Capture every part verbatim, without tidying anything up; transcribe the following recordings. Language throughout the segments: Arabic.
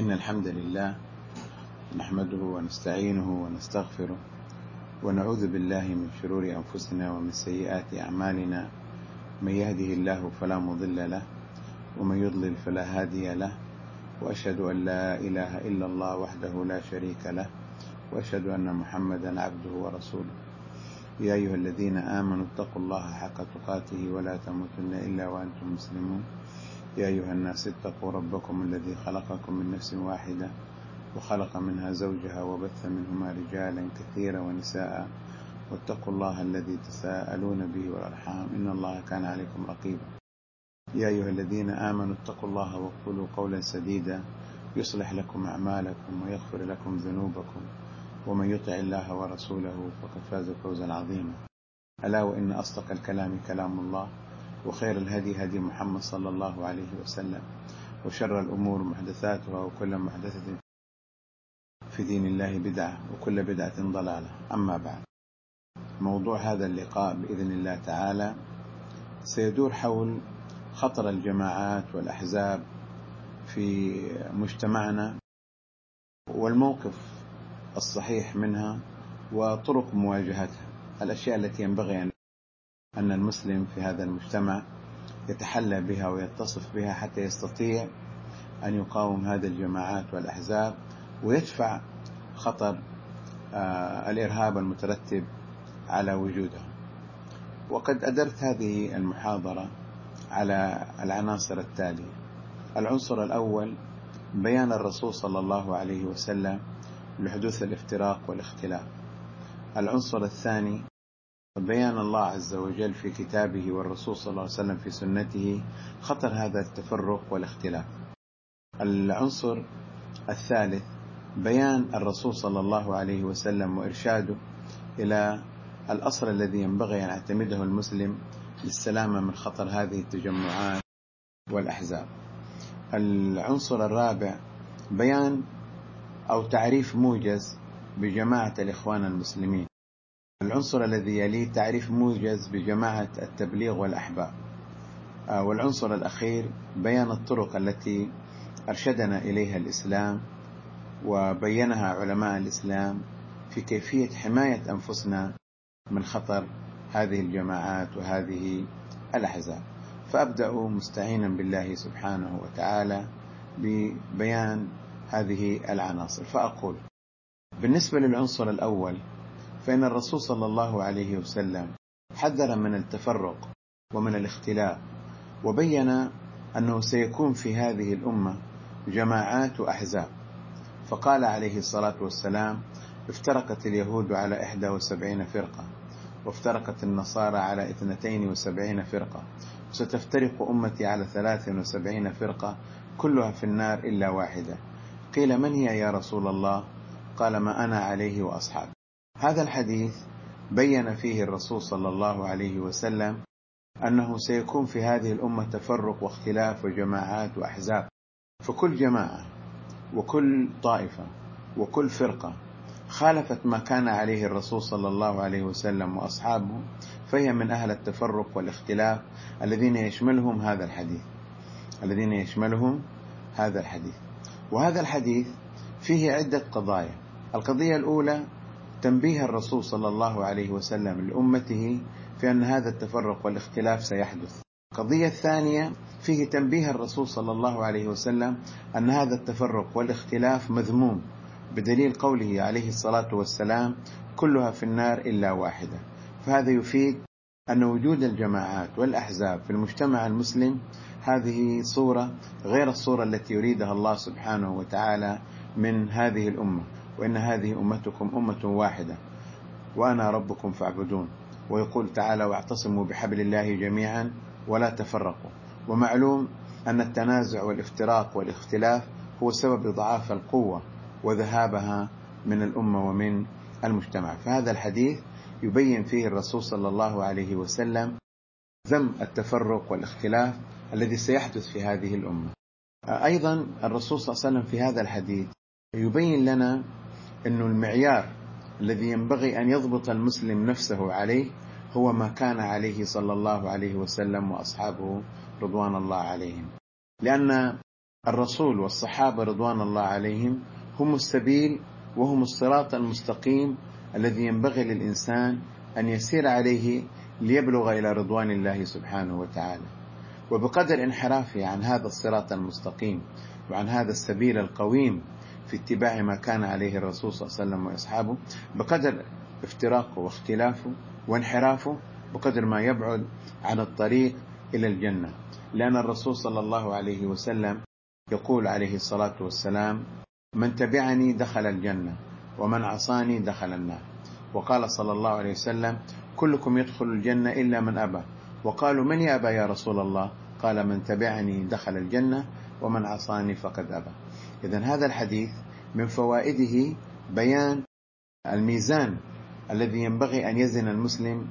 إن الحمد لله نحمده ونستعينه ونستغفره ونعوذ بالله من شرور أنفسنا ومن سيئات أعمالنا. من يهده الله فلا مضل له ومن يضلل فلا هادي له، وأشهد أن لا إله إلا الله وحده لا شريك له، وأشهد أن محمدا عبده ورسوله. يا أيها الذين آمنوا اتقوا الله حق تقاته ولا تموتن إلا وأنتم مسلمون. يا أيها الناس اتقوا ربكم الذي خلقكم من نفس واحدة وخلق منها زوجها وبث منهما رجالا كثيرا ونساء، واتقوا الله الذي تساءلون به والأرحام إن الله كان عليكم رقيبا. يا أيها الذين آمنوا اتقوا الله وقولوا قولا سديدا يصلح لكم أعمالكم ويغفر لكم ذنوبكم، ومن يطع الله ورسوله فقد فاز فوزا عظيما. ألا وإن أصدق الكلام كلام الله، وخير الهدي هدي محمد صلى الله عليه وسلم، وشر الأمور محدثاتها، وكل محدثة في دين الله بدعة، وكل بدعة ضلالة. أما بعد، موضوع هذا اللقاء بإذن الله تعالى سيدور حول خطر الجماعات والأحزاب في مجتمعنا، والموقف الصحيح منها وطرق مواجهتها، الأشياء التي ينبغي أن المسلم في هذا المجتمع يتحلى بها ويتصف بها حتى يستطيع أن يقاوم هذه الجماعات والأحزاب ويدفع خطر آه الإرهاب المترتب على وجودها. وقد أدرت هذه المحاضرة على العناصر التالية: العنصر الأول بيان الرسول صلى الله عليه وسلم لحدوث الافتراق والاختلاف. العنصر الثاني بيان الله عز وجل في كتابه والرسول صلى الله عليه وسلم في سنته خطر هذا التفرق والاختلاف. العنصر الثالث بيان الرسول صلى الله عليه وسلم وإرشاده إلى الأصل الذي ينبغي أن يعتمده المسلم للسلامة من خطر هذه التجمعات والأحزاب. العنصر الرابع بيان أو تعريف موجز بجماعة الإخوان المسلمين. العنصر الذي يليه تعريف موجز بجماعة التبليغ والأحباب. والعنصر الأخير بيان الطرق التي أرشدنا إليها الإسلام وبينها علماء الإسلام في كيفية حماية أنفسنا من خطر هذه الجماعات وهذه الأحزاب. فأبدأ مستعينا بالله سبحانه وتعالى ببيان هذه العناصر. فأقول: بالنسبة للعنصر الأول، فإن الرسول صلى الله عليه وسلم حذر من التفرق ومن الاختلاف، وبين أنه سيكون في هذه الأمة جماعات وأحزاب. فقال عليه الصلاة والسلام: افترقت اليهود على إحدى وسبعين فرقة، وافترقت النصارى على اثنتين وسبعين فرقة، وستفترق أمتي على ثلاث وسبعين فرقة كلها في النار إلا واحدة. قيل: من هي يا رسول الله؟ قال: ما أنا عليه وأصحابي. هذا الحديث بين فيه الرسول صلى الله عليه وسلم أنه سيكون في هذه الأمة تفرق واختلاف وجماعات وأحزاب، فكل جماعة وكل طائفة وكل فرقة خالفت ما كان عليه الرسول صلى الله عليه وسلم وأصحابه فهي من أهل التفرق والاختلاف الذين يشملهم هذا الحديث الذين يشملهم هذا الحديث. وهذا الحديث فيه عدة قضايا. القضية الأولى تنبيه الرسول صلى الله عليه وسلم لأمته في أن هذا التفرق والاختلاف سيحدث. القضية الثانية فيه تنبيه الرسول صلى الله عليه وسلم أن هذا التفرق والاختلاف مذموم، بدليل قوله عليه الصلاة والسلام: كلها في النار إلا واحدة. فهذا يفيد أن وجود الجماعات والأحزاب في المجتمع المسلم هذه صورة غير الصورة التي يريدها الله سبحانه وتعالى من هذه الأمة، وإن هذه أمتكم أمة واحدة وأنا ربكم فاعبدون. ويقول تعالى: واعتصموا بحبل الله جميعا ولا تفرقوا. ومعلوم أن التنازع والافتراق والاختلاف هو سبب ضعاف القوة وذهابها من الأمة ومن المجتمع. فهذا الحديث يبين فيه الرسول صلى الله عليه وسلم ذم التفرق والاختلاف الذي سيحدث في هذه الأمة. أيضا الرسول صلى الله عليه وسلم في هذا الحديث يبين لنا أن المعيار الذي ينبغي أن يضبط المسلم نفسه عليه هو ما كان عليه صلى الله عليه وسلم وأصحابه رضوان الله عليهم، لأن الرسول والصحابة رضوان الله عليهم هم السبيل وهم الصراط المستقيم الذي ينبغي للإنسان أن يسير عليه ليبلغ إلى رضوان الله سبحانه وتعالى. وبقدر انحرافه عن هذا الصراط المستقيم وعن هذا السبيل القويم في اتباع ما كان عليه الرسول صلى الله عليه وسلم وأصحابه، بقدر افتراقه واختلافه وانحرافه بقدر ما يبعد عن الطريق إلى الجنة. لأن الرسول صلى الله عليه وسلم يقول عليه الصلاة والسلام: من تبعني دخل الجنة ومن عصاني دخل النار. وقال صلى الله عليه وسلم: كلكم يدخل الجنة إلا من أبى. وقالوا: من يأبى يا رسول الله؟ قال: من تبعني دخل الجنة ومن عصاني فقد أبى. إذن هذا الحديث من فوائده بيان الميزان الذي ينبغي أن يزن المسلم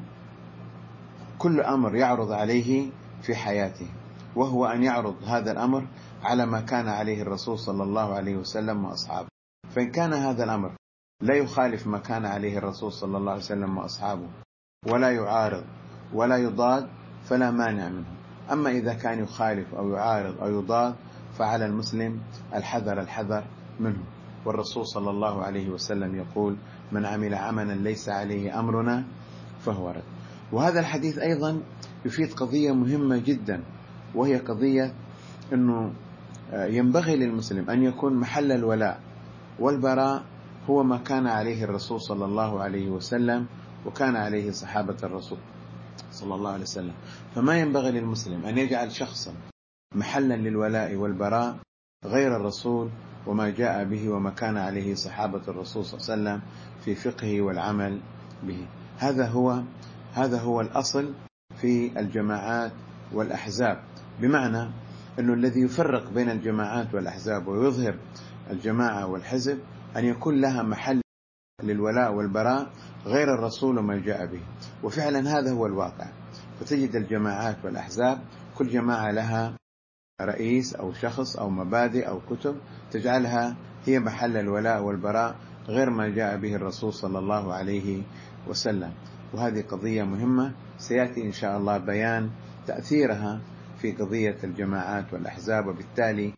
كل أمر يعرض عليه في حياته، وهو أن يعرض هذا الأمر على ما كان عليه الرسول صلى الله عليه وسلم وأصحابه. فإن كان هذا الأمر لا يخالف ما كان عليه الرسول صلى الله عليه وسلم وأصحابه ولا يعارض ولا يضاد فلا مانع منه. أما إذا كان يخالف أو يعارض أو يضاد فعلى المسلم الحذر الحذر منه. والرسول صلى الله عليه وسلم يقول: من عمل عملا ليس عليه أمرنا فهو رد. وهذا الحديث أيضا يفيد قضية مهمة جدا، وهي قضية أنه ينبغي للمسلم أن يكون محل الولاء والبراء هو ما كان عليه الرسول صلى الله عليه وسلم وكان عليه صحابة الرسول صلى الله عليه وسلم. فما ينبغي للمسلم أن يجعل شخصا محلا للولاء والبراء غير الرسول وما جاء به وما كان عليه صحابة الرسول صلى الله عليه وسلم في فقهه والعمل به. هذا هو هذا هو الأصل في الجماعات والأحزاب، بمعنى أنه الذي يفرق بين الجماعات والأحزاب ويظهر الجماعة والحزب أن يكون لها محل للولاء والبراء غير الرسول وما جاء به. وفعلا هذا هو الواقع. فتجد الجماعات والأحزاب كل جماعة لها رئيس أو شخص أو مبادئ أو كتب تجعلها هي محل الولاء والبراء غير ما جاء به الرسول صلى الله عليه وسلم. وهذه قضية مهمة سيأتي إن شاء الله بيان تأثيرها في قضية الجماعات والأحزاب، وبالتالي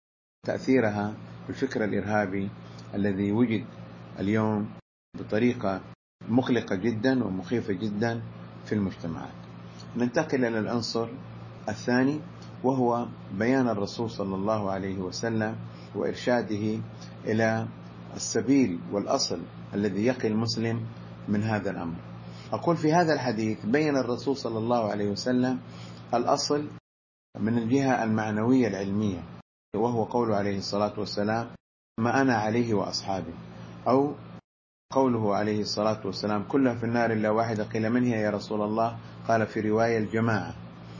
تأثيرها بالفكر الإرهابي الذي وجد اليوم بطريقة مقلقة جدا ومخيفة جدا في المجتمعات. ننتقل إلى العنصر الثاني، وهو بيان الرسول صلى الله عليه وسلم وإرشاده إلى السبيل والأصل الذي يقي المسلم من هذا الأمر. أقول في هذا الحديث بين الرسول صلى الله عليه وسلم الأصل من الجهة المعنوية العلمية، وهو قوله عليه الصلاة والسلام: ما أنا عليه وأصحابي، أو قوله عليه الصلاة والسلام: كلها في النار إلا واحدة. قيل: من هي يا رسول الله؟ قال في رواية: الجماعة.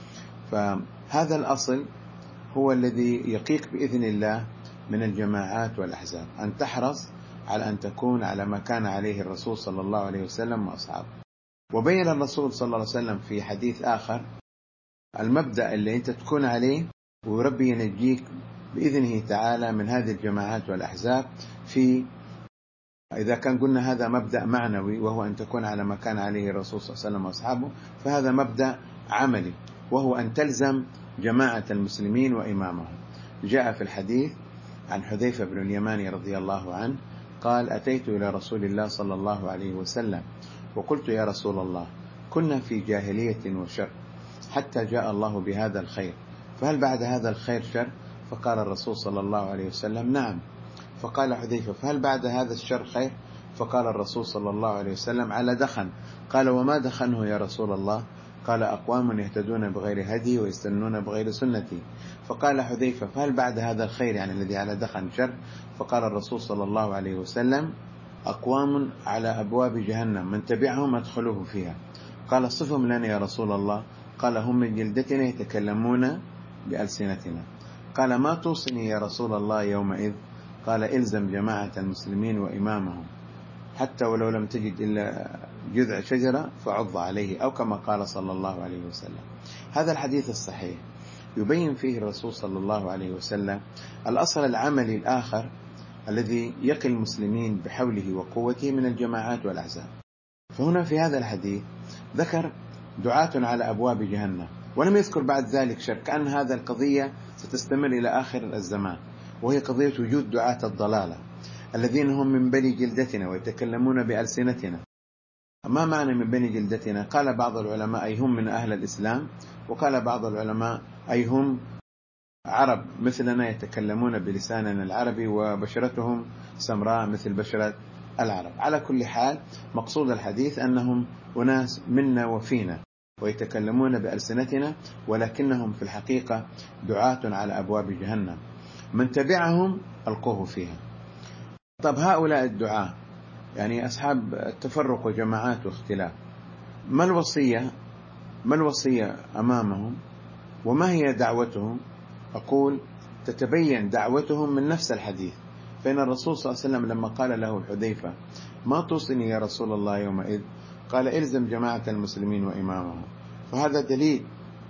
فهذا الأصل هو الذي يقيك بإذن الله من الجماعات والأحزاب، أن تحرص على أن تكون على ما كان عليه الرسول صلى الله عليه وسلم وأصحابه. وبين الرسول صلى الله عليه وسلم في حديث آخر المبدأ اللي أنت تكون عليه وربي ينجيك بإذنه تعالى من هذه الجماعات والأحزاب. في إذا كان قلنا هذا مبدأ معنوي وهو أن تكون على ما كان عليه الرسول صلى الله عليه وسلم وأصحابه، فهذا مبدأ عملي وهو أن تلزم جماعة المسلمين وإمامهم. جاء في الحديث عن حذيفة بن اليماني رضي الله عنه قال: أتيت إلى رسول الله صلى الله عليه وسلم وقلت: يا رسول الله، كنا في جاهلية وشر حتى جاء الله بهذا الخير، فهل بعد هذا الخير شر؟ فقال الرسول صلى الله عليه وسلم: نعم. فقال حذيفة: فهل بعد هذا الشر خير؟ فقال الرسول صلى الله عليه وسلم: على دخن. قال: وما دخنه يا رسول الله؟ قال: أقوام يهتدون بغير هدي ويستنون بغير سنتي. فقال حذيفة: فهل بعد هذا الخير يعني الذي على دخن شر؟ فقال الرسول صلى الله عليه وسلم: أقوام على أبواب جهنم من تبعهم أدخلوه فيها. قال: صفهم لنا يا رسول الله. قال: هم من جلدتنا يتكلمون بألسنتنا. قال: ما توصني يا رسول الله يومئذ؟ قال: إلزم جماعة المسلمين وإمامهم، حتى ولو لم تجد إلا جذع شجرة فعض عليه، أو كما قال صلى الله عليه وسلم. هذا الحديث الصحيح يبين فيه الرسول صلى الله عليه وسلم الأصل العملي الآخر الذي يقي المسلمين بحوله وقوته من الجماعات والأحزاب. فهنا في هذا الحديث ذكر دعاة على أبواب جهنم، ولم يذكر بعد ذلك شك أن هذا القضية ستستمر إلى آخر الزمان، وهي قضية وجود دعاة الضلالة الذين هم من بني جلدتنا ويتكلمون بألسنتنا. ما معنى من بني جلدتنا؟ قال بعض العلماء أي هم من أهل الإسلام، وقال بعض العلماء أي هم عرب مثلنا يتكلمون بلساننا العربي وبشرتهم سمراء مثل بشرة العرب. على كل حال مقصود الحديث أنهم أناس منا وفينا ويتكلمون بألسنتنا، ولكنهم في الحقيقة دعاة على أبواب جهنم، من تبعهم ألقوه فيها. طب هؤلاء الدعاة يعني أصحاب التفرق وجماعات واختلاف، ما الوصية ما الوصية أمامهم وما هي دعوتهم؟ أقول تتبين دعوتهم من نفس الحديث. فإن الرسول صلى الله عليه وسلم لما قال له حذيفة ما توصني يا رسول الله يومئذ؟ قال إلزم جماعة المسلمين وإمامهم. فهذا دليل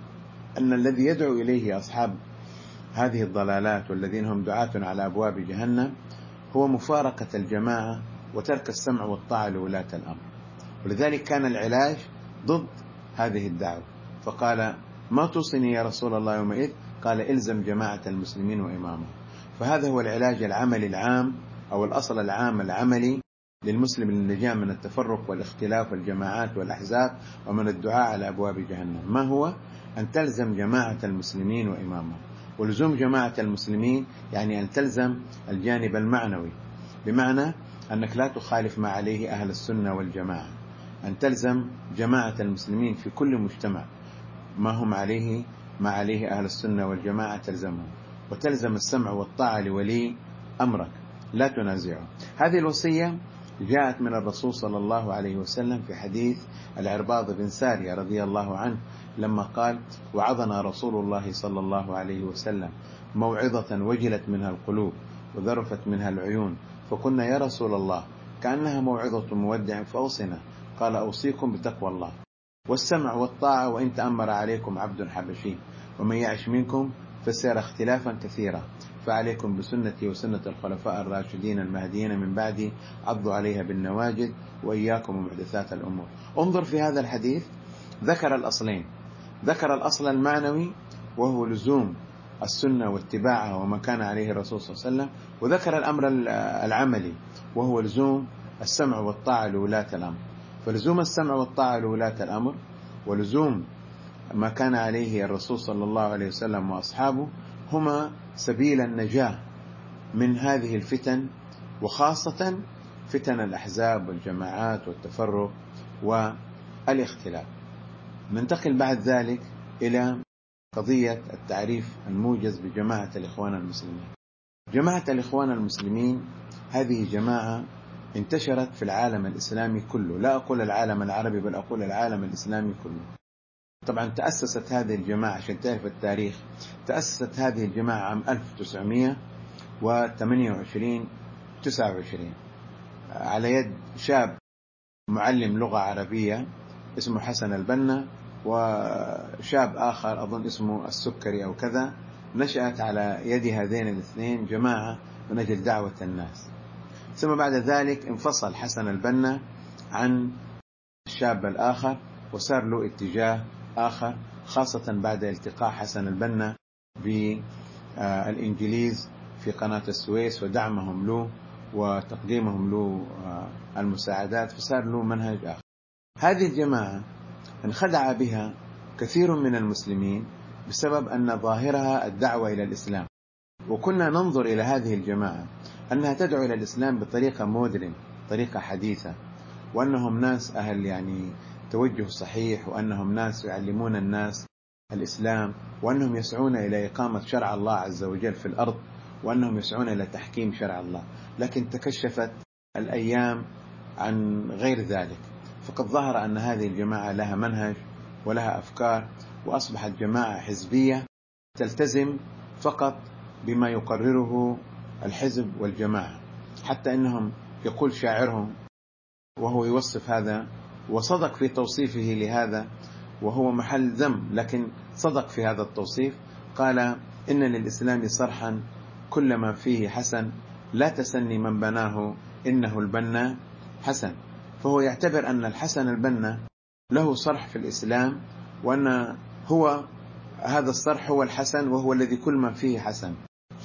أن الذي يدعو إليه أصحاب هذه الضلالات والذين هم دعاة على أبواب جهنم هو مفارقة الجماعة وترك السمع والطاعة لولاة الأمر. ولذلك كان العلاج ضد هذه الدعوة، فقال ما توصني يا رسول الله يومئذ؟ قال إلزم جماعة المسلمين وإمامهم. فهذا هو العلاج العملي العام أو الأصل العام العملي للمسلم للنجاة من التفرق والاختلاف والجماعات والأحزاب ومن الدعاء على أبواب جهنم. ما هو؟ أن تلزم جماعة المسلمين وإمامهم. ولزوم جماعة المسلمين يعني أن تلزم الجانب المعنوي، بمعنى أنك لا تخالف ما عليه أهل السنة والجماعة، أن تلزم جماعة المسلمين في كل مجتمع ما هم عليه ما عليه أهل السنة والجماعة تلزمهم، وتلزم السمع والطاعة لولي أمرك لا تنازعه. هذه الوصية جاءت من الرسول صلى الله عليه وسلم في حديث العرباض بن سارية رضي الله عنه لما قال وعظنا رسول الله صلى الله عليه وسلم موعظة وجلت منها القلوب وذرفت منها العيون، فقلنا يا رسول الله كأنها موعظة مودع فأوصنا. قال أوصيكم بتقوى الله والسمع والطاعة وإن تأمر عليكم عبد حبشي، ومن يعش منكم فسيرى اختلافا كثيرا، فعليكم بسنتي وسنة الخلفاء الراشدين المهديين من بعدي عضوا عليها بالنواجذ وإياكم ومحدثات الأمور. انظر في هذا الحديث ذكر الأصلين، ذكر الأصل المعنوي وهو لزوم السنة واتباعها وما كان عليه الرسول صلى الله عليه وسلم، وذكر الأمر العملي وهو لزوم السمع والطاعة لولاة الأمر. فلزوم السمع والطاعة لولاة الأمر ولزوم ما كان عليه الرسول صلى الله عليه وسلم وأصحابه هما سبيل النجاة من هذه الفتن، وخاصة فتن الأحزاب والجماعات والتفرق والاختلاف. ننتقل بعد ذلك إلى قضية التعريف الموجز بجماعة الإخوان المسلمين. جماعة الإخوان المسلمين هذه جماعة انتشرت في العالم الإسلامي كله، لا أقول العالم العربي بل أقول العالم الإسلامي كله. طبعا تأسست هذه الجماعة عشان تعرف التاريخ، تأسست هذه الجماعة عام ألف وتسعمائة وثمانية وعشرين تسعة وعشرين على يد شاب معلم لغة عربية اسمه حسن البنا، وشاب آخر أظن اسمه السكري أو كذا. نشأت على يد هذين الاثنين جماعة من أجل دعوة الناس. ثم بعد ذلك انفصل حسن البنا عن الشاب الآخر وصار له اتجاه آخر، خاصة بعد التقاء حسن البنا بالإنجليز في قناة السويس ودعمهم له وتقديمهم له المساعدات، فصار له منهج آخر. هذه الجماعة انخدع بها كثير من المسلمين بسبب أن ظاهرها الدعوة إلى الإسلام، وكنا ننظر إلى هذه الجماعة أنها تدعو إلى الإسلام بطريقة مودرن، طريقة حديثة، وأنهم ناس أهل يعني توجه صحيح، وأنهم ناس يعلمون الناس الإسلام، وأنهم يسعون إلى إقامة شرع الله عز وجل في الأرض، وأنهم يسعون إلى تحكيم شرع الله. لكن تكشفت الأيام عن غير ذلك، فقد ظهر أن هذه الجماعة لها منهج ولها أفكار، وأصبحت جماعة حزبية تلتزم فقط بما يقرره الحزب والجماعة. حتى إنهم يقول شاعرهم وهو يوصف هذا وصدق في توصيفه لهذا وهو محل ذم، لكن صدق في هذا التوصيف، قال إن للإسلام صرحا كل ما فيه حسن، لا تسني من بناه إنه البنا حسن. فهو يعتبر أن الحسن البنا له صرح في الإسلام، وأن هو هذا الصرح هو الحسن، وهو الذي كل ما فيه حسن.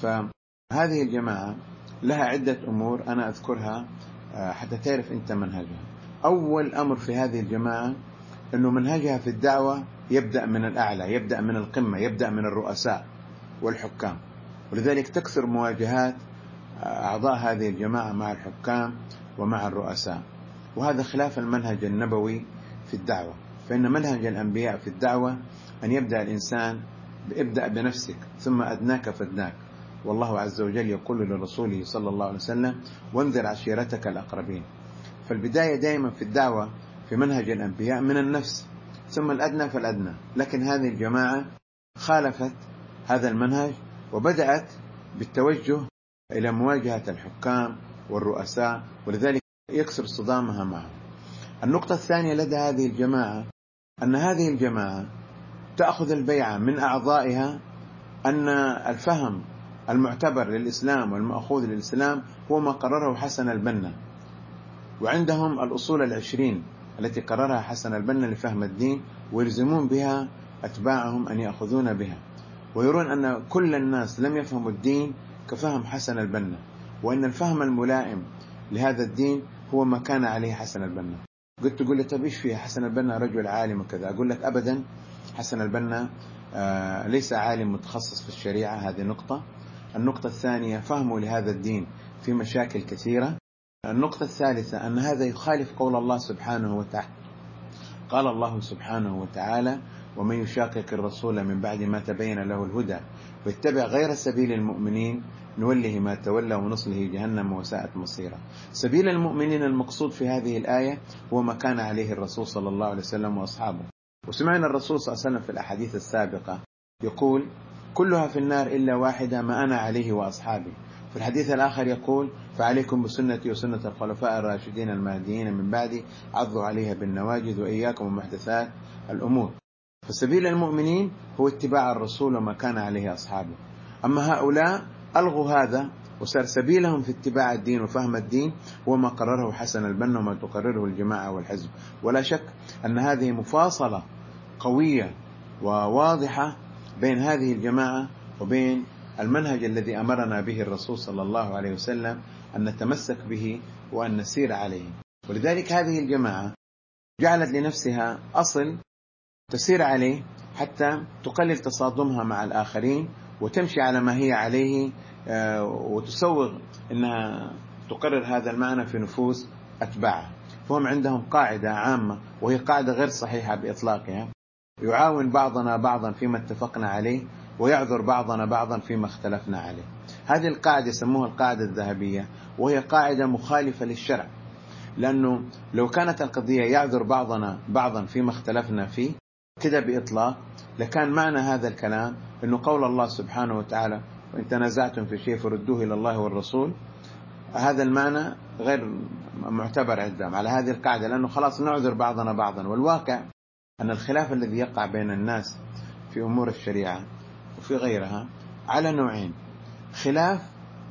فهذه الجماعة لها عدة أمور أنا أذكرها حتى تعرف أنت منهجها. أول أمر في هذه الجماعة أنه منهجها في الدعوة يبدأ من الأعلى، يبدأ من القمة، يبدأ من الرؤساء والحكام، ولذلك تكثر مواجهات أعضاء هذه الجماعة مع الحكام ومع الرؤساء، وهذا خلاف المنهج النبوي في الدعوة. فإن منهج الأنبياء في الدعوة أن يبدأ الإنسان ابدأ بنفسك ثم أدناك فادناك، والله عز وجل يقول لرسوله صلى الله عليه وسلم وانذر عشيرتك الأقربين. فالبداية دائما في الدعوة في منهج الأنبياء من النفس ثم الأدنى فالأدنى. لكن هذه الجماعة خالفت هذا المنهج وبدأت بالتوجه إلى مواجهة الحكام والرؤساء، ولذلك يكسر صدامها معهم. النقطة الثانية لدى هذه الجماعة أن هذه الجماعة تأخذ البيعة من أعضائها أن الفهم المعتبر للإسلام والمأخوذ للإسلام هو ما قرره حسن البنا، وعندهم الأصول العشرين التي قررها حسن البنا لفهم الدين، ويلزمون بها أتباعهم أن يأخذون بها، ويرون أن كل الناس لم يفهموا الدين كفهم حسن البنا، وأن الفهم الملائم لهذا الدين هو ما كان عليه حسن البنا. قلت تقول لي طب إيش فيها حسن البنا رجل عالم وكذا؟ أقول لك أبدا، حسن البنا آه ليس عالم متخصص في الشريعة، هذه نقطة. النقطة الثانية فهمه لهذا الدين في مشاكل كثيرة. النقطة الثالثة أن هذا يخالف قول الله سبحانه وتعالى، قال الله سبحانه وتعالى ومن يشاقق الرسول من بعد ما تبين له الهدى ويتبع غير سبيل المؤمنين نوله ما تولى ونصله جهنم وساءت مصيرا. سبيل المؤمنين المقصود في هذه الآية هو ما كان عليه الرسول صلى الله عليه وسلم وأصحابه. وسمعنا الرسول صلى الله عليه وسلم في الأحاديث السابقة يقول كلها في النار إلا واحدة ما أنا عليه وأصحابي. في الحديث الآخر يقول فعليكم بسنتي وسنة الخلفاء الراشدين المهديين من بعدي عضوا عليها بالنواجذ وإياكم ومحدثات الأمور. فسبيل المؤمنين هو اتباع الرسول وما كان عليه أصحابه. أما هؤلاء ألغوا هذا وصار سبيلهم في اتباع الدين وفهم الدين هو ما قرره حسن البنا وما تقرره الجماعة والحزب. ولا شك أن هذه مفاصلة قوية وواضحة بين هذه الجماعة وبين المنهج الذي أمرنا به الرسول صلى الله عليه وسلم أن نتمسك به وأن نسير عليه. ولذلك هذه الجماعة جعلت لنفسها أصل تسير عليه حتى تقلل تصادمها مع الآخرين وتمشي على ما هي عليه، وتسوغ أنها تقرر هذا المعنى في نفوس أتباعها. فهم عندهم قاعدة عامة وهي قاعدة غير صحيحة بإطلاقها، يعاون بعضنا بعضا فيما اتفقنا عليه ويعذر بعضنا بعضا فيما اختلفنا عليه. هذه القاعدة يسموها القاعدة الذهبية، وهي قاعدة مخالفة للشرع، لأنه لو كانت القضية يعذر بعضنا بعضا فيما اختلفنا فيه كده بإطلاق لكان معنى هذا الكلام أنه قول الله سبحانه وتعالى وإن تنازعتم في شيء فردوه إلى الله والرسول، هذا المعنى غير معتبر عندهم على هذه القاعدة، لأنه خلاص نعذر بعضنا بعضا. والواقع أن الخلاف الذي يقع بين الناس في أمور الشريعة وفي غيرها على نوعين: خلاف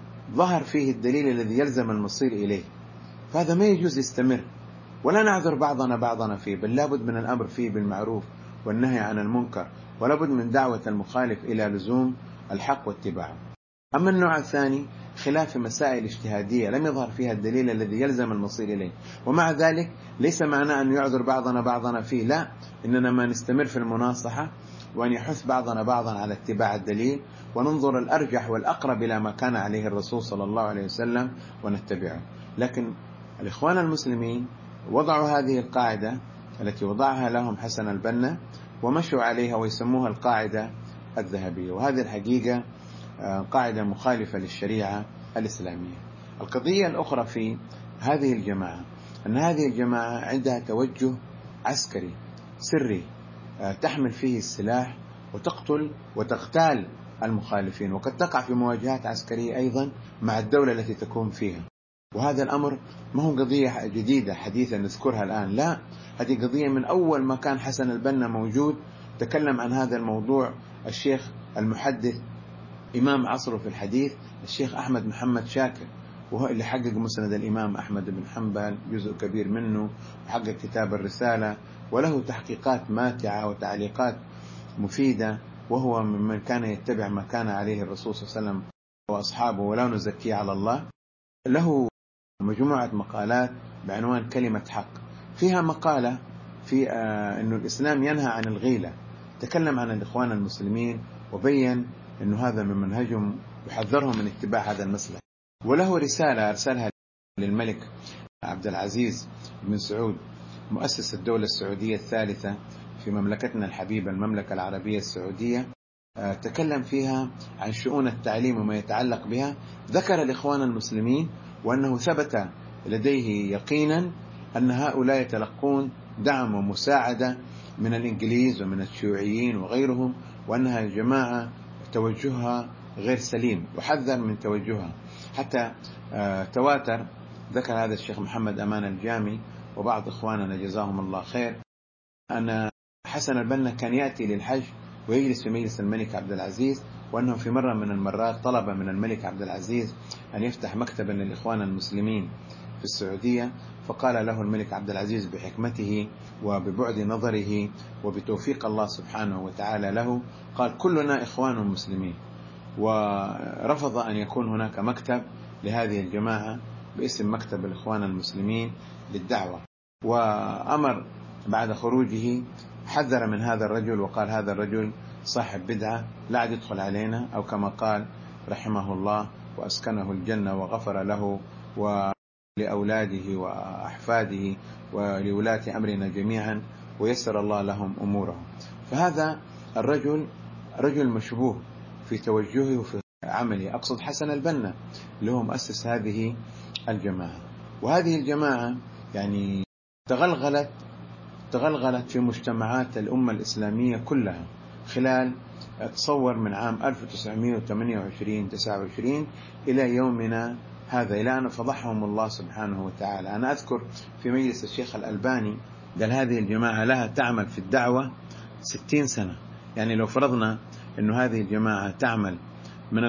ظهر فيه الدليل الذي يلزم المصير إليه، فهذا ما يجوز يستمر ولا نعذر بعضنا بعضنا فيه، بل لابد من الأمر فيه بالمعروف والنهي عن المنكر، ولابد من دعوة المخالف إلى لزوم الحق واتباعه. أما النوع الثاني خلاف مسائل اجتهادية لم يظهر فيها الدليل الذي يلزم المصير إليه، ومع ذلك ليس معنى أن يعذر بعضنا بعضنا فيه، لا، إننا ما نستمر في المناصحة وأن يحث بعضنا بعضا على اتباع الدليل وننظر الأرجح والأقرب إلى ما كان عليه الرسول صلى الله عليه وسلم ونتبعه. لكن الإخوان المسلمين وضعوا هذه القاعدة التي وضعها لهم حسن البنا ومشوا عليها ويسموها القاعدة الذهبية، وهذه الحقيقة قاعدة مخالفة للشريعة الإسلامية. القضية الأخرى في هذه الجماعة أن هذه الجماعة عندها توجه عسكري سري تحمل فيه السلاح وتقتل وتغتال المخالفين، وقد تقع في مواجهات عسكرية أيضا مع الدولة التي تكون فيها. وهذا الأمر ما هو قضية جديدة حديثة نذكرها الآن، لا، هذه قضية من أول ما كان حسن البنا موجود تكلم عن هذا الموضوع الشيخ المحدث إمام عصره في الحديث الشيخ أحمد محمد شاكر، وهو اللي حقق مسند الإمام أحمد بن حنبل جزء كبير منه، وحقق كتاب الرسالة، وله تحقيقات ماتعة وتعليقات مفيدة، وهو ممن كان يتبع ما كان عليه الرسول صلى الله عليه وسلم وأصحابه ولا نزكي على الله. له مجموعة مقالات بعنوان كلمة حق، فيها مقالة في آه أنه الإسلام ينهى عن الغيلة، تكلم عن الإخوان المسلمين وبين أنه هذا من منهجهم، يحذرهم من اتباع هذا المسلك. وله رسالة أرسلها للملك عبد العزيز بن سعود مؤسس الدولة السعودية الثالثة في مملكتنا الحبيبة المملكة العربية السعودية، تكلم فيها عن شؤون التعليم وما يتعلق بها. ذكر الإخوان المسلمين وأنه ثبت لديه يقينا أن هؤلاء يتلقون دعم ومساعدة من الإنجليز ومن الشيوعيين وغيرهم، وأنها جماعة توجهها غير سليم، وحذر من توجهها. حتى تواتر، ذكر هذا الشيخ محمد أمان الجامي وبعض إخواننا جزاهم الله خير، أن حسن البنا كان يأتي للحج ويجلس في مجلس الملك عبد العزيز، وأنه في مرة من المرات طلب من الملك عبد العزيز أن يفتح مكتبا للإخوان المسلمين في السعودية، فقال له الملك عبد العزيز بحكمته وببعد نظره وبتوفيق الله سبحانه وتعالى له، قال كلنا إخوان مسلمين، ورفض أن يكون هناك مكتب لهذه الجماعة باسم مكتب الإخوان المسلمين للدعوة. وأمر بعد خروجه حذر من هذا الرجل، وقال هذا الرجل صاحب بدعة لا عاد يدخل علينا، أو كما قال رحمه الله وأسكنه الجنة وغفر له ولأولاده وأحفاده ولولاة أمرنا جميعا ويسر الله لهم أمورهم. فهذا الرجل رجل مشبوه في توجهه وفي عمله. أقصد حسن البنا اللي هو مؤسس هذه الجماعة. وهذه الجماعة يعني تغلغلت تغلغلت في مجتمعات الأمة الإسلامية كلها خلال تصور من عام ألف وتسعمائة وثمانية وعشرين تسعة وعشرين إلى يومنا هذا، إلى أن فضحهم الله سبحانه وتعالى. أنا أذكر في مجلس الشيخ الألباني قال هذه الجماعة لها تعمل في الدعوة ستين سنة. يعني لو فرضنا أنه هذه الجماعة تعمل من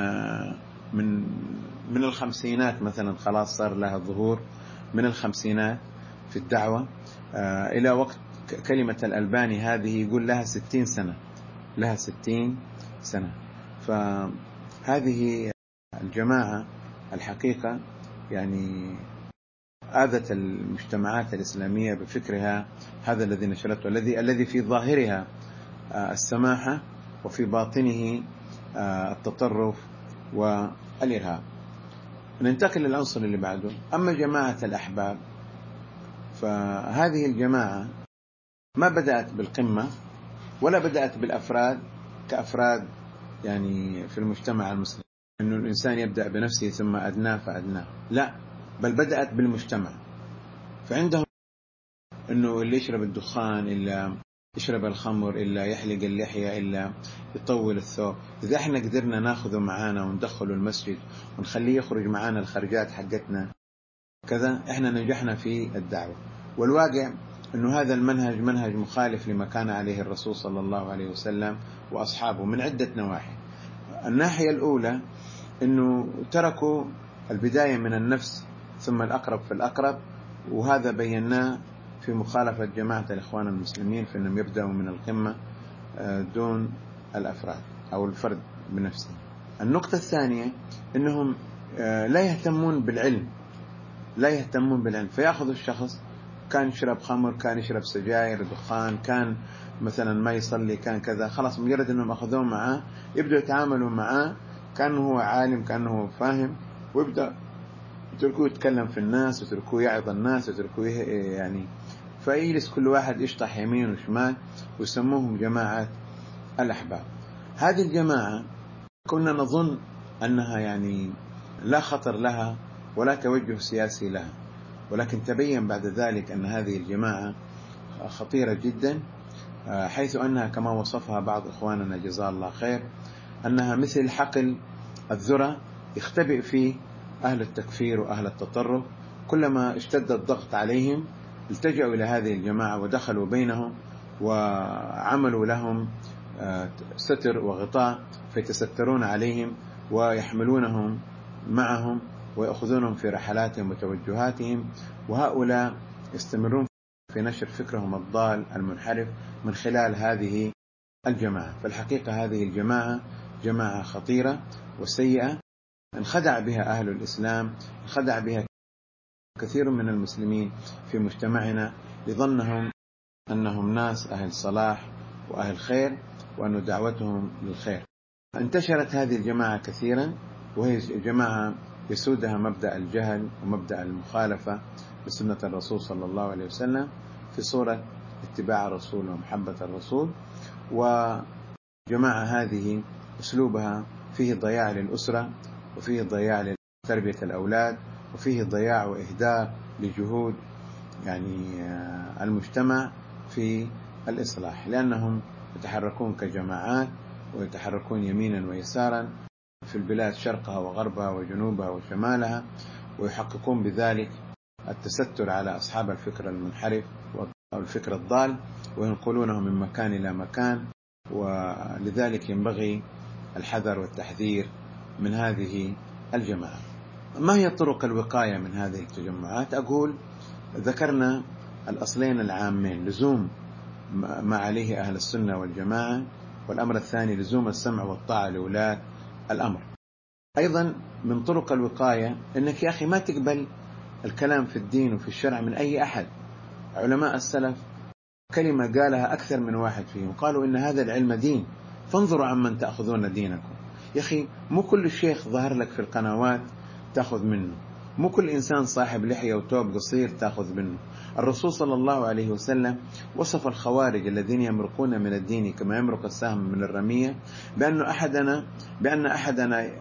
من من الخمسينات مثلا، خلاص صار لها ظهور من الخمسينات في الدعوة آه إلى وقت كلمة الألباني هذه، يقول لها ستين سنة، لها ستين سنة. فهذه الجماعة الحقيقة يعني آذت المجتمعات الإسلامية بفكرها هذا الذي نشرته، الذي الذي في ظاهرها آه السماحة وفي باطنه آه التطرف والإرهاب. ننتقل للعنصر اللي بعده. أما جماعة الأحباب، فهذه الجماعة ما بدأت بالقمة ولا بدأت بالأفراد كأفراد يعني في المجتمع المسلم، إنه الإنسان يبدأ بنفسه ثم أدناه فأدناه، لا، بل بدأت بالمجتمع. فعندهم إنه اللي يشرب الدخان إلا يشرب الخمر إلا يحلق اللحية إلا يطول الثوب، إذا إحنا قدرنا ناخذه معانا وندخله المسجد ونخليه يخرج معانا الخرجات حقتنا كذا، إحنا نجحنا في الدعوة. والواقع أنه هذا المنهج منهج مخالف لما كان عليه الرسول صلى الله عليه وسلم وأصحابه من عدة نواحي. الناحية الأولى أنه تركوا البداية من النفس ثم الأقرب في الأقرب، وهذا بيناه في مخالفة جماعة الإخوان المسلمين في أنهم يبدأوا من القمة دون الأفراد أو الفرد بنفسه. النقطة الثانية أنهم لا يهتمون بالعلم، لا يهتمون بالعلم، فيأخذ الشخص كان يشرب خمر، كان يشرب سجاير دخان، كان مثلا ما يصلي، كان كذا، خلاص مجرد أنهم أخذوه معاه يبدأوا يتعاملوا معاه كأنه هو عالم، كأنه هو فاهم، ويبدأ يتركوه يتكلم في الناس ويتركوه يعظ الناس ويتركوه يعني، فيجلس كل واحد يشطح يمين وشمال، ويسموهم جماعة الأحباب. هذه الجماعة كنا نظن أنها يعني لا خطر لها ولا توجه سياسي لها، ولكن تبين بعد ذلك أن هذه الجماعة خطيرة جدا، حيث أنها كما وصفها بعض إخواننا جزاه الله خير أنها مثل حقل الذرة يختبئ فيه أهل التكفير وأهل التطرف. كلما اشتد الضغط عليهم التجأوا إلى هذه الجماعة ودخلوا بينهم وعملوا لهم ستر وغطاء، فيتسترون عليهم ويحملونهم معهم ويأخذونهم في رحلاتهم وتوجهاتهم، وهؤلاء يستمرون في نشر فكرهم الضال المنحرف من خلال هذه الجماعة. فالحقيقة هذه الجماعة جماعة خطيرة وسيئة، انخدع بها أهل الإسلام، انخدع بها كثير من المسلمين في مجتمعنا لظنهم أنهم ناس أهل صلاح وأهل خير، وأن دعوتهم للخير. انتشرت هذه الجماعة كثيرا، وهي جماعة يسودها مبدأ الجهل ومبدأ المخالفة لسنة الرسول صلى الله عليه وسلم في صورة اتباع الرسول ومحبة الرسول. وجماعة هذه أسلوبها فيه ضياع للأسرة، وفيه ضياع لتربية الأولاد، وفيه ضياع وإهدار لجهود يعني المجتمع في الإصلاح، لأنهم يتحركون كجماعات ويتحركون يمينا ويسارا في البلاد شرقها وغربها وجنوبها وشمالها، ويحققون بذلك التستر على أصحاب الفكر المنحرف أو الفكر الضال، وينقلونهم من مكان إلى مكان. ولذلك ينبغي الحذر والتحذير من هذه الجماعة. ما هي طرق الوقاية من هذه التجمعات؟ أقول ذكرنا الأصلين العامين: لزوم ما عليه أهل السنة والجماعة، والأمر الثاني لزوم السمع والطاعة لولاة الأمر. أيضا من طرق الوقاية أنك يا أخي ما تقبل الكلام في الدين وفي الشرع من أي أحد. علماء السلف كلمة قالها أكثر من واحد فيهم، قالوا إن هذا العلم دين فانظروا عمن تأخذون دينكم. يا أخي مو كل شيخ ظهر لك في القنوات تأخذ منه، مو كل إنسان صاحب لحية وتوب قصير تأخذ منه. الرسول صلى الله عليه وسلم وصف الخوارج الذين يمرقون من الدين كما يمرق السهم من الرمية بأن أحدنا بأن أحدنا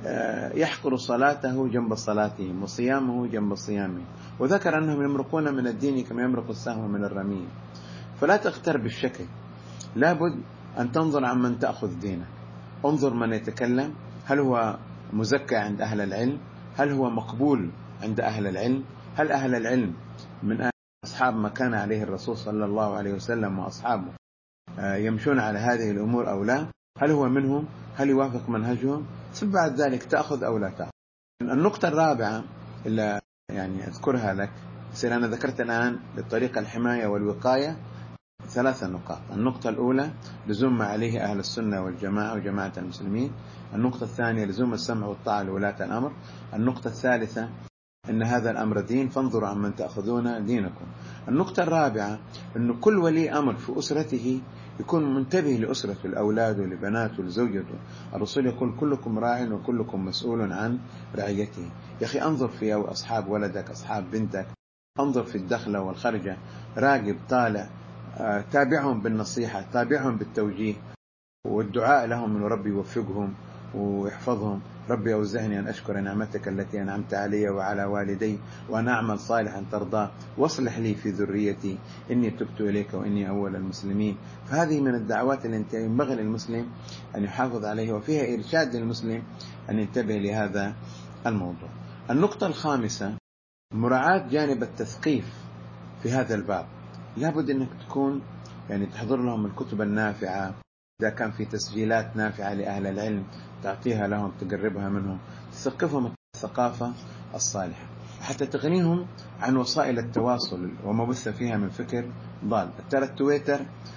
يحقر صلاته جنب صلاتهم وصيامه جنب صيامهم، وذكر أنهم يمرقون من الدين كما يمرق السهم من الرمية. فلا تغتر بالشكل، لابد أن تنظر عمن تأخذ دينك. انظر من يتكلم، هل هو مزكى عند أهل العلم؟ هل هو مقبول عند أهل العلم؟ هل أهل العلم من أصحاب ما كان عليه الرسول صلى الله عليه وسلم وأصحابه يمشون على هذه الأمور أو لا؟ هل هو منهم؟ هل يوافق منهجهم؟ ثم بعد ذلك تأخذ أو لا تأخذ. النقطة الرابعة اللي يعني أذكرها لك، يصير أنا ذكرت الآن للطريقة الحماية والوقاية ثلاثة نقاط. النقطة الأولى لزوم ما عليه أهل السنة والجماعة وجماعة المسلمين. النقطة الثانية لزوم السمع والطاعة لولاة الأمر. النقطة الثالثة أن هذا الأمر دين فانظروا عمن تأخذون دينكم. النقطة الرابعة أن كل ولي أمر في أسرته يكون منتبه لأسرته، لأولاده لبناته لزوجته. الرسول يقول كلكم راع وكلكم مسؤول عن رعيته. يا أخي انظر في أصحاب ولدك، أصحاب بنتك، انظر في الدخلة والخرجة، راقب طالع، تابعهم بالنصيحة، تابعهم بالتوجيه والدعاء لهم من ربي يوفقهم ويحفظهم. ربي أوزعني أن أشكر نعمتك التي أنعمت علي وعلى والدي وأن أعمل صالحا ترضاه واصلح لي في ذريتي إني تبت إليك وإني أول المسلمين. فهذه من الدعوات التي ينبغي للمسلم أن يحافظ عليها، وفيها إرشاد للمسلم أن ينتبه لهذا الموضوع. النقطة الخامسة مراعاة جانب التثقيف في هذا الباب. لابد أنك تكون يعني تحضر لهم الكتب النافعة، إذا كان في تسجيلات نافعة لأهل العلم تعطيها لهم، تقربها منهم، تثقفهم الثقافة الصالحة حتى تغنيهم عن وسائل التواصل وما بث فيها من فكر ضال. ترى التويتر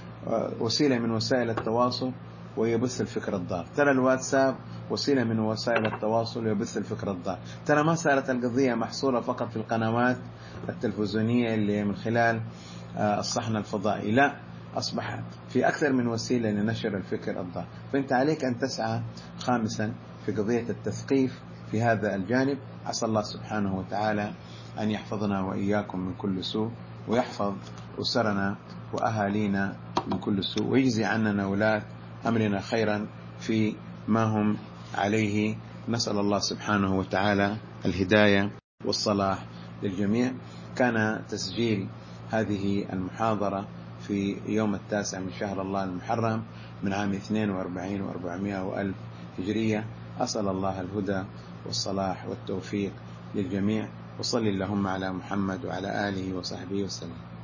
وسيلة من وسائل التواصل ويبث الفكر الضال، ترى الواتساب وسيلة من وسائل التواصل ويبث الفكر الضال. ترى ما صارت القضية محصورة فقط في القنوات التلفزيونية اللي من خلال الصحن الفضائي، لا، أصبح في أكثر من وسيلة لنشر الفكر الضال. فأنت عليك أن تسعى خامسا في قضية التثقيف في هذا الجانب. عسى الله سبحانه وتعالى أن يحفظنا وإياكم من كل سوء، ويحفظ أسرنا وأهالينا من كل سوء، ويجزي عننا ولاة أمرنا خيرا في ما هم عليه. نسأل الله سبحانه وتعالى الهداية والصلاح للجميع. كان تسجيل هذه المحاضرة في يوم التاسع من شهر الله المحرم من عام اثنين وأربعين وأربعمائة وألف هجرية. أسأل الله الهدى والصلاح والتوفيق للجميع، وصل اللهم على محمد وعلى آله وصحبه وسلم.